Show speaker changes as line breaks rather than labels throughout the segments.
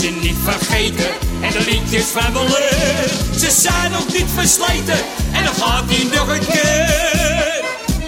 ze niet vergeten en de liedjes van weleer. Ze zijn nog niet versleten en dan gaat hij nog een keer.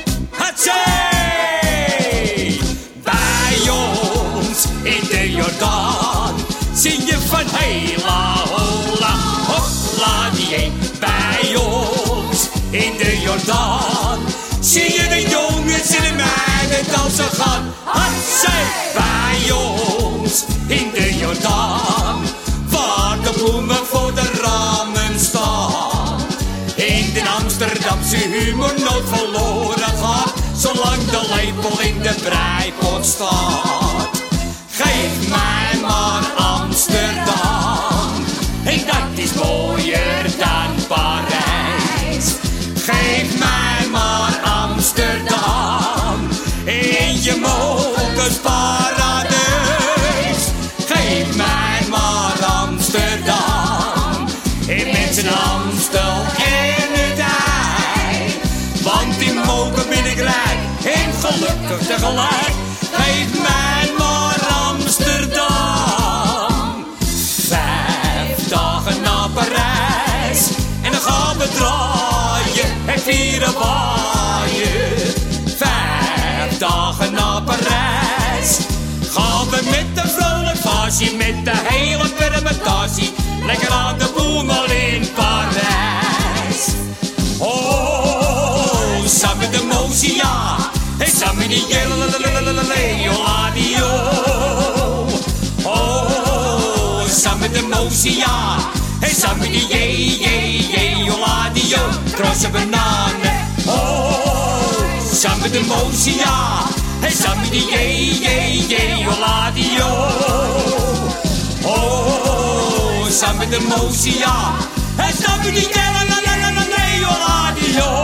Hatsé! Bij ons in de Jordaan zing je van hela hola hopla die. Bij ons in de Jordaan zie je de jongens en de meiden dansen gaan. Hatsé! Bij ons in de Jordaan, waar de bloemen voor de ramen staan. In de Amsterdamse humor nooit verloren gaat, zolang de lepel in de breipot staat. Geef mij maar Amsterdam, en dat is mooier dan Parijs. Geef mij maar Amsterdam, in je mokersparadijs. Geef mij maar Amsterdam, in mensen Amstel en het ei. Want die mogen ben ik rijk en gelukkig tegelijk. Geef mij maar Amsterdam. 5 dagen naar Parijs en dan gaan we draaien en vieren waaien. 5 dagen naar Parijs gaan we met de vrolijk vasie, met de hele permutatie, lekker aan de boemel in Parijs. Oh, samen de mosia, hey samen die jelleleleleleleleladio. Oh, samen de mosia, hey samen die jelleladio. Krosse bananen, oh, samen de mosia, hey samen die jelleladio. Oh, samen de mosia, hey samen die jelleladio.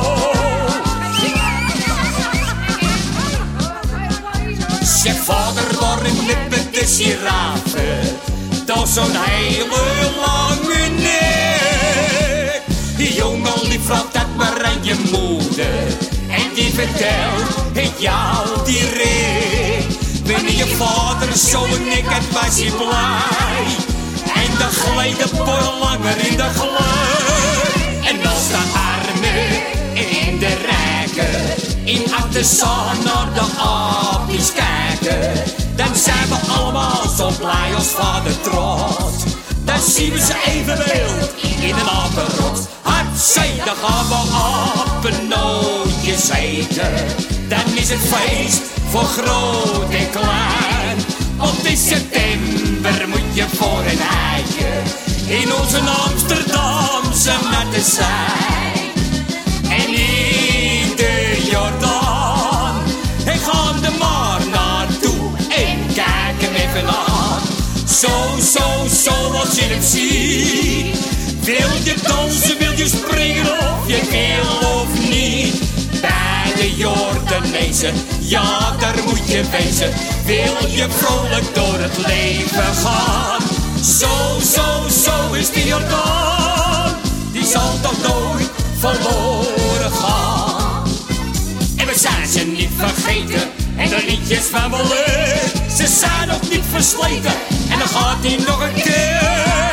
Zeg vader, waarom lippen de giraffen toch zo'n hele lange nek? Die jongen die vraagt dat maar aan je moeder en die vertelt het jou direct. Wanneer je vader zo nikt was je blij en dan gleed de boy langer in de gleur. En als de armen en de rijken in Attention naar de apies kijken, dan zijn we allemaal zo blij als vader trots. Dan zien we ze evenbeeld in een apenrot. Hatsé, dan gaan we apennootjes eten. Dan is het feest voor groot en klein. Want in september moet je voor een eitje in onze Amsterdamse natte zijn. En in de Jordaan, en gaan er maar naartoe en kijk hem even aan. Zo als je hem ziet. Wil je dansen, wil je springen of je wil of niet? Bij de Jordanezen, ja daar moet je wezen. Wil je vrolijk door het leven gaan? Zo is de Jordaan, die zal toch nooit verloren gaan. En we zijn ze niet vergeten en de liedjes van weleer, ze zijn nog niet versleten en dan gaat hij nog een keer.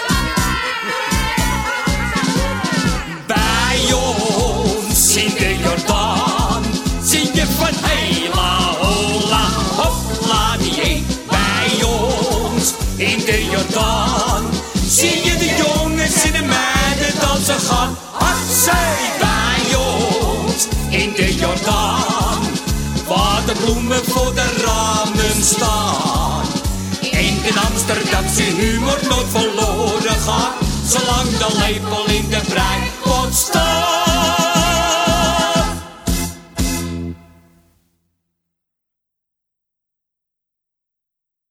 Bij ons in de Jordaan zing je van hela hola hopla die. Bij ons in de Jordaan zie je de jongens en de meiden dansen gaan. Hatsé, bij ons in de Jordaan, waar de bloemen voor de ramen staan. In de Amsterdamse humor nooit verloren gaat, zolang de lepel in de brei